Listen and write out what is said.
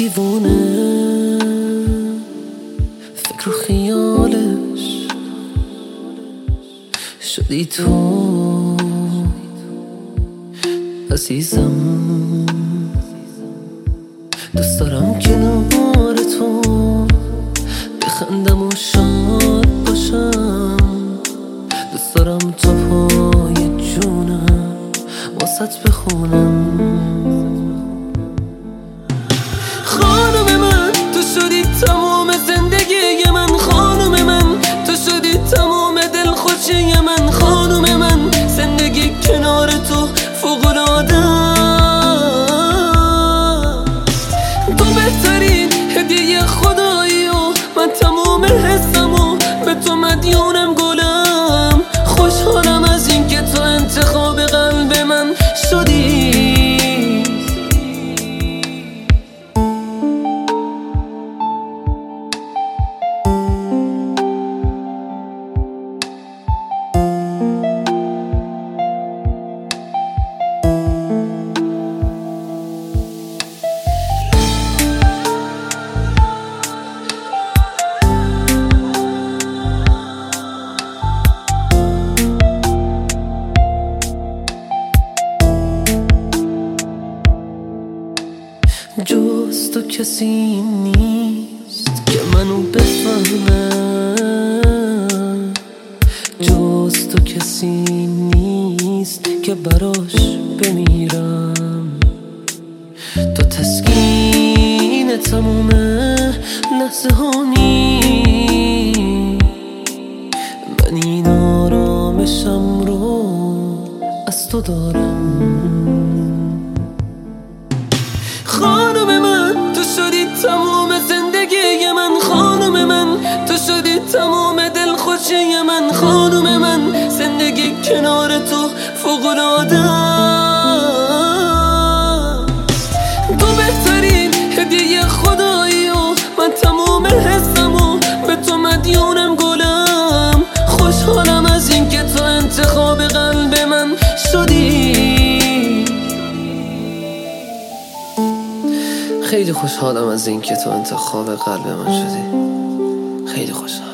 دیوونه فکر و خیالش شدی تو عزیزم. دوست دارم کنار تو بخندم و شاد باشم. دوست دارم تا پای جونم واسط بخونم. خانم من تو شدی تمام زندگی من. خانم من تو شدی تمام دلخوشی من. خانم من زندگی کنار تو فوق‌العاده. تو بهترین هدیه خدایی و من تمام حسمو به تو مدیونم گلم. خوشحالم از این که تو انتخاب قلب من شدی. جز تو کسی نیست که منو بفهمه. جز تو کسی نیست که براش بمیرم. تو تسکین تموم لحظه هانی. من این آرامشم رو از تو دارم. خانم من تو شدی تمام زندگی من. خانم من تو شدی تمام دلخوشی من. خانم من زندگی کنار تو فوق‌العاده. تو بهترین هدیه خدایی و من تمام حسمو به تو مدیونم گلم. خوشحالم از این که تو انتخاب قلب من شدی. خیلی خوشحالم از این که تو انتخاب قلب من شدی. خیلی خوشحالم.